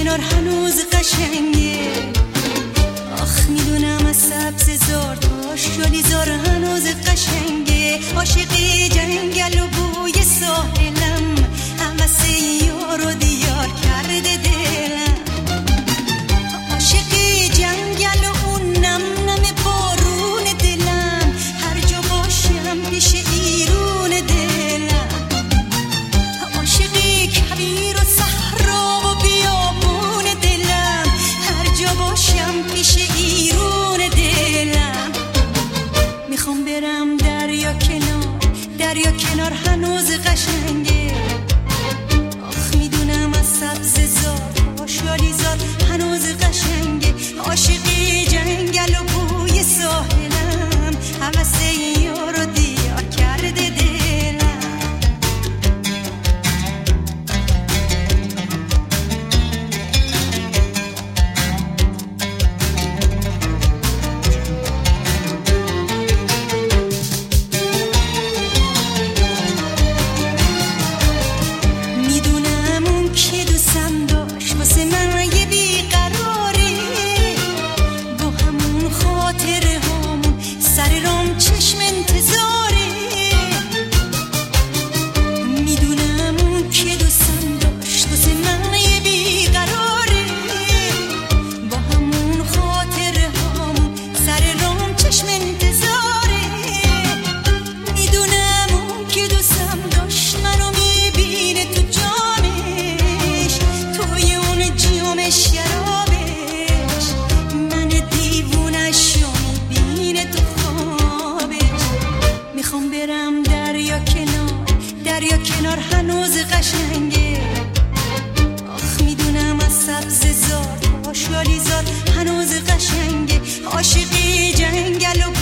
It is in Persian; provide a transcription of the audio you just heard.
کنار هنوز قشنگه. آخ میدونم از سبز زار تا شالیزار هنوز قشنگه. عاشقی جنگل و بوی ساحلم، همه یار و دیار کرده دلم. عاشقی جنگل و اون نم نم بارون دلم، هر جا باشم پیش ایرون دلم. عاشقی کویر و صحرا و بیابون دلم، هر جا باشم پیش ایرون دلم. میخوام برم دریا کنار هنوز قشنگه. آخ میدونم از سبز زار تا شالیزار هنوز قشنگه. عاشقی جنگل و بوی ساحلم، همه یار و دیار کرده دلم. میدونم اون که دوستم داشت واسه من یه بیقراره، با همون خاطره همون سر رام چشم انتظاره. میدونم اون که دوستم داشت واسه من یه بیقراره، با همون خاطره همون سر رام چشم انتظاره. میدونم اون که دوستم داشت منو میبینه تو جامش، توی اون جام شرابش، من دیوونش رو میبینه تو خوابش. میخوام برم دریا کنار هنوز قشنگه. آخ میدونم از سبز زار تا شالیزار هنوز قشنگه. عاشقی جنگل و